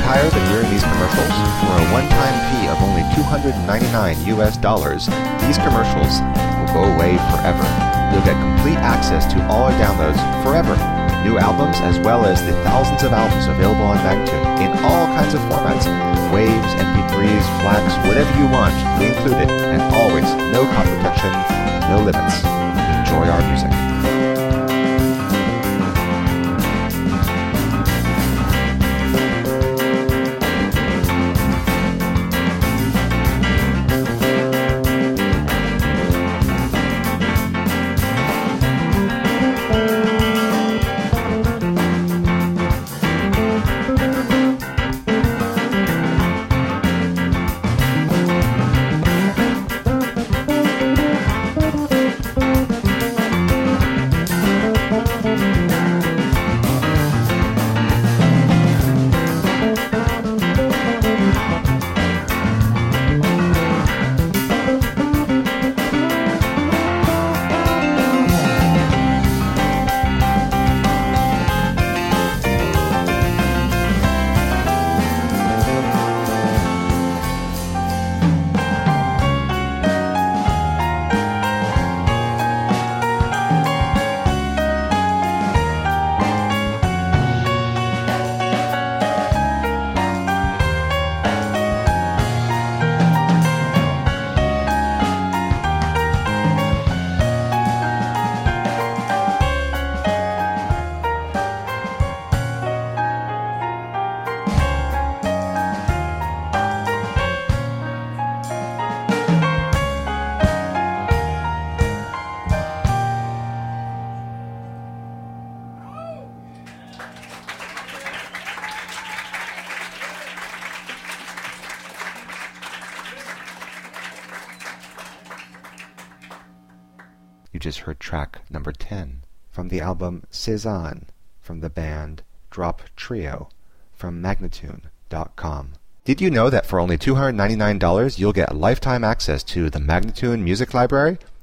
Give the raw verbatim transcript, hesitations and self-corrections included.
tired of hearing these commercials? For a one-time fee of only two hundred ninety-nine U S dollars, these commercials will go away forever. You'll get complete access to all our downloads forever. New albums as well as the thousands of albums available on Magnatune in all kinds of formats. Waves, M P threes, FLACs, whatever you want, we include it. And always, no cost protection, no limits. Enjoy our music. You just heard track number ten from the album Cezanne from the band Drop Trio from Magnatune dot com. Did you know that for only two hundred ninety-nine dollars you'll get lifetime access to the Magnatune Music Library?